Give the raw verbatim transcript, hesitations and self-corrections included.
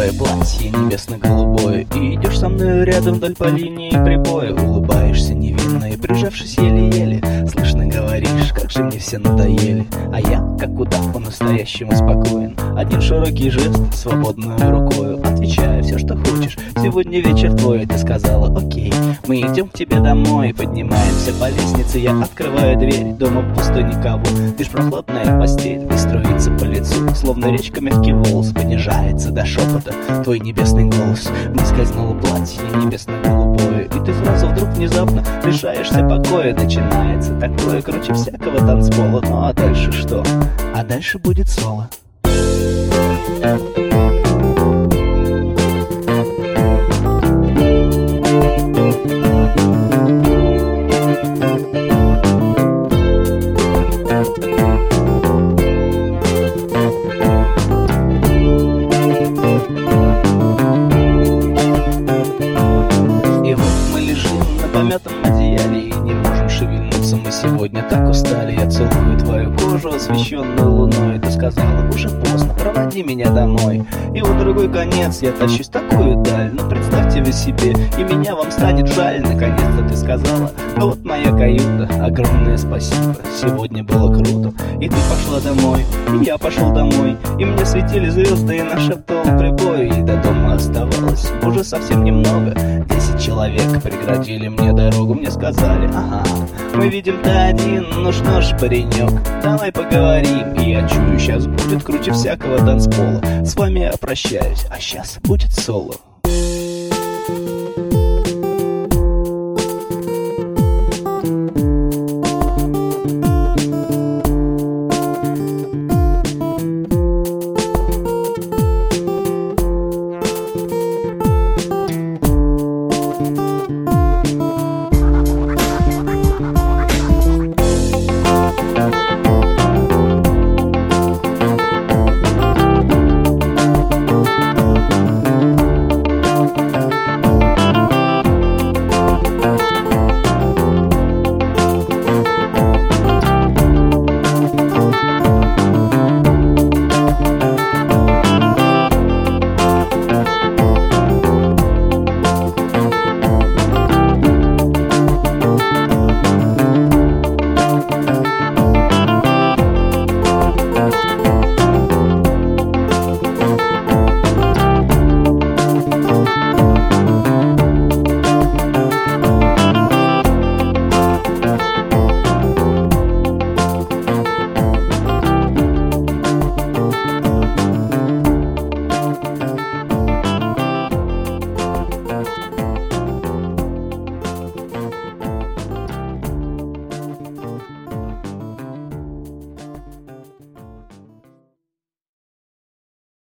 твое платье небесно-голубое, и идешь со мной рядом вдоль по линии прибоя. Улыбаешься невинно и, прижавшись еле-еле, слышно говоришь: как же мне все надоели. А я, как удав, по-настоящему спокоен. Один широкий жест, свободную рукою отвечаю: все, что хочешь, сегодня вечер твой. Ты сказала: окей, мы идем к тебе домой. Поднимаемся по лестнице, я открываю дверь. Дома пусто, никого, лишь прохладная постель. И струится по лицу, словно речка, мягкий волос. Понижается до шепота твой небесный голос. Мне скользнуло платье небесно-голубое, и ты сразу вдруг внезапно лишаешься покоя. Начинается такое круче всякого танцпола. Ну а дальше что? А дальше будет соло. Помятом одеяле и не можем шевельнуться. Мы сегодня так устали. Я целую твою кожу, освещенную луной. Ты сказала: уже поздно, проводи меня домой. И в другой конец я тащусь такую даль. Но представьте вы себе, и меня вам станет жаль. Наконец-то ты сказала: а вот моя каюта. Огромное спасибо, сегодня было круто. И ты пошла домой, и я пошел домой. И мне светили звезды, и нашептал прибой. И до дома оставалось уже совсем немного. Десять человек преградили мне дорогу. Мне сказали: ага, мы видим, ты один. Ну что ж, паренек, давай поговорим. И я чую, сейчас будет круче всякого танцпола. С вами я прощаюсь, а сейчас будет соло.